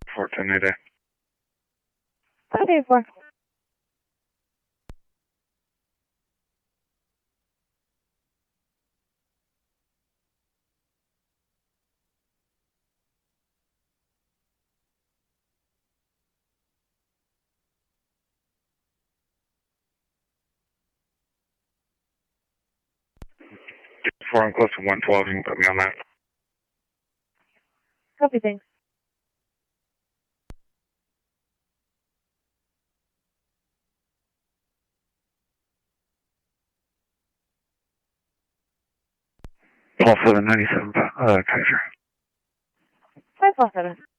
1080. 584. Before I'm close to 112, you can put me on that. Copy, thanks. Paul 797, Kaiser. 547.